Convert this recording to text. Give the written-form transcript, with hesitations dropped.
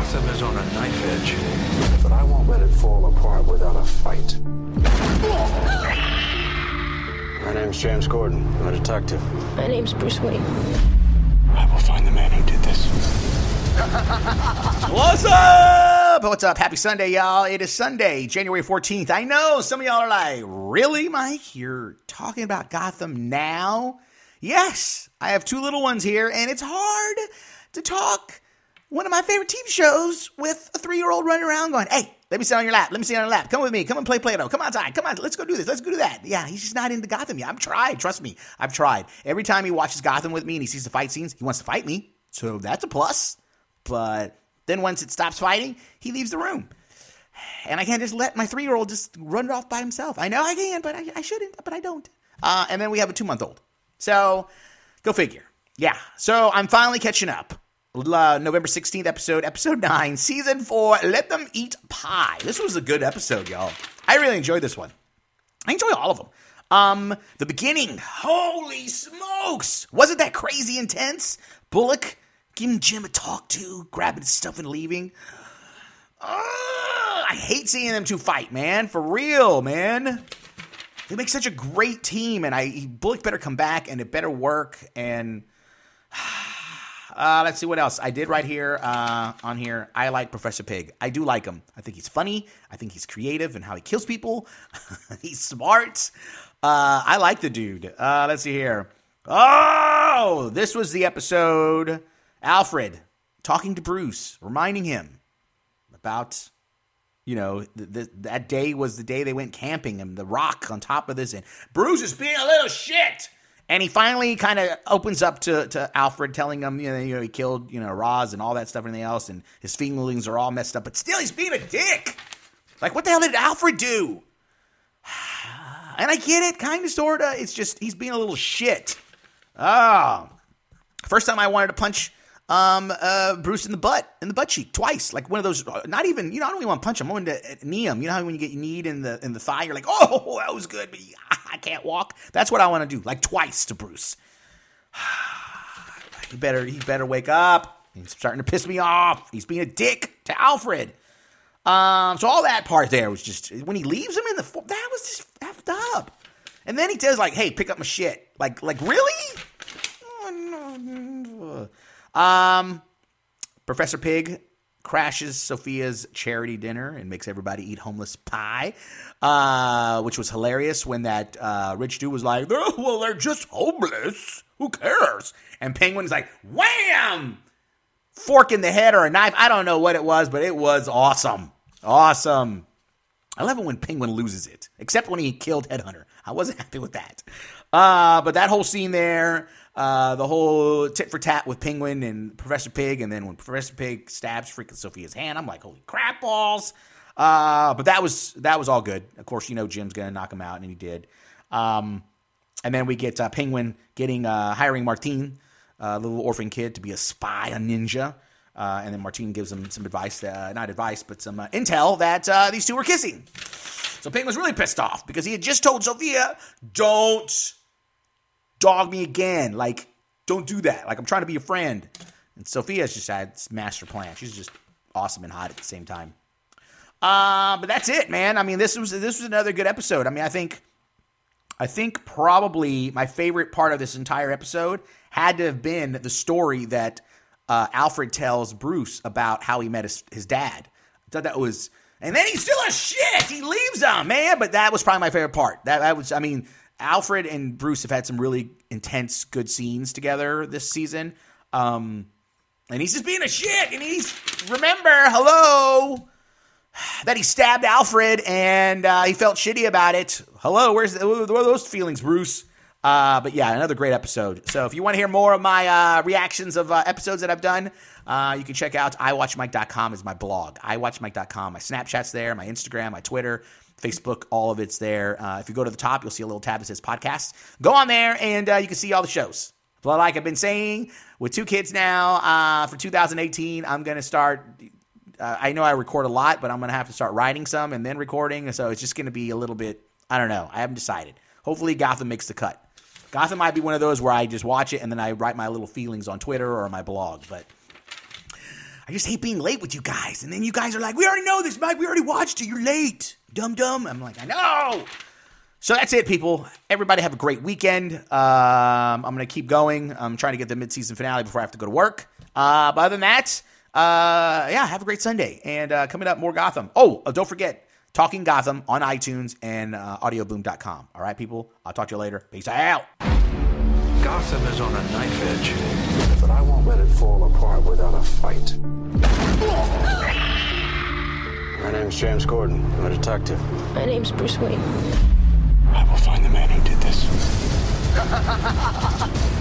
Gotham is on a knife edge. But I won't let it fall apart without a fight. My name's James Gordon. I'm a detective. My name's Bruce Wayne. I will find the man who did this. What's up? What's up? Happy Sunday, y'all. It is Sunday, January 14th. I know some of y'all are like, really, Mike? You're talking about Gotham now? Yes, I have two little ones here, and it's hard to talk one of my favorite TV shows with a 3-year-old running around going, hey, let me sit on your lap. Let me sit on your lap. Come with me. Come and play Play-Doh. Come outside. Come on. Let's go do this. Let's go do that. Yeah, he's just not into Gotham yet. I've tried. Trust me. I've tried. Every time he watches Gotham with me and he sees the fight scenes, he wants to fight me. So that's a plus. But then once it stops fighting, he leaves the room. And I can't just let my 3-year-old just run it off by himself. I know I can, but I shouldn't, but I don't. And then we have a 2-month-old. So go figure. Yeah. So I'm finally catching up. November 16th episode 9, season 4, Let Them Eat Pie. This was a good episode, y'all. I really enjoyed this one. I enjoy all of them. The beginning, holy smokes. Wasn't that crazy intense? Bullock giving Jim a talk to, grabbing his stuff and leaving. I hate seeing them two fight, man. For real, man. They make such a great team, and Bullock better come back, and it better work, and... let's see what else. I did right here on here. I like Professor Pig. I do like him. I think he's funny. I think he's creative in how he kills people. He's smart. I like the dude. Let's see here. Oh, this was the episode. Alfred talking to Bruce, reminding him about, that day was the day they went camping and the rock on top of this. And Bruce is being a little shit. And he finally kind of opens up to Alfred, telling him, he killed, Roz and all that stuff and everything else, and his feelings are all messed up. But still, he's being a dick. Like, what the hell did Alfred do? And I get it, kind of, sort of. It's just, he's being a little shit. Oh. First time I wanted to punch Bruce in the butt cheek twice. Like one of those, not even, I don't even want to punch him. I wanted to knee him. You know how when you get kneed in the thigh, you're like, oh, that was good, but I can't walk. That's what I want to do, like twice to Bruce. He better wake up. He's starting to piss me off. He's being a dick to Alfred. So all that part there was just, when he leaves him in that was just effed up. And then he says like, hey, pick up my shit. Like really? Oh, no. Professor Pig crashes Sophia's charity dinner and makes everybody eat homeless pie, which was hilarious when that rich dude was like, oh, well, they're just homeless. Who cares? And Penguin's like, wham! Fork in the head or a knife. I don't know what it was, but it was awesome. Awesome. I love it when Penguin loses it, except when he killed Headhunter. I wasn't happy with that. But that whole scene there, the whole tit for tat with Penguin and Professor Pig, and then when Professor Pig stabs freaking Sophia's hand, I'm like, holy crap balls. But that was all good. Of course, Jim's going to knock him out, and he did. And then we get Penguin hiring Martine, the little orphan kid, to be a spy, a ninja. And then Martine gives him some advice, not advice, but some intel that these two were kissing. So Penguin's really pissed off because he had just told Sophia, don't dog me again. Like, don't do that. Like, I'm trying to be your friend. And Sophia's just had this master plan. She's just awesome and hot at the same time. But that's it, man. I mean, this was another good episode. I mean, I think probably my favorite part of this entire episode had to have been the story that Alfred tells Bruce about how he met his dad. I thought that was, and then he's still a shit. He leaves him, man. But that was probably my favorite part. That was, I mean, Alfred and Bruce have had some really intense, good scenes together this season. And he's just being a shit. And hello, that he stabbed Alfred and he felt shitty about it. Hello, where are those feelings, Bruce? But yeah, another great episode. So if you want to hear more of my reactions of episodes that I've done, you can check out iwatchmike.com is my blog. iwatchmike.com. My Snapchat's there, my Instagram, my Twitter, Facebook, all of it's there. If you go to the top, you'll see a little tab that says podcast. Go on there and you can see all the shows. But like I've been saying, with 2 kids now, for 2018, I'm going to start, I know I record a lot, but I'm going to have to start writing some and then recording. So it's just going to be a little bit, I don't know. I haven't decided. Hopefully Gotham makes the cut. Gotham might be one of those where I just watch it and then I write my little feelings on Twitter or my blog. But I just hate being late with you guys. And then you guys are like, we already know this, Mike. We already watched it. You're late. Dumb. I'm like, I know. So that's it, people. Everybody have a great weekend. I'm going to keep going. I'm trying to get the mid-season finale before I have to go to work. But other than that, have a great Sunday. And coming up, more Gotham. Don't forget, Talking Gotham on iTunes and audioboom.com. All right, people? I'll talk to you later. Peace out. Gotham is on a knife edge, but I won't let it fall apart without a fight. My name's James Gordon. I'm a detective. My name's Bruce Wayne. I will find the man who did this.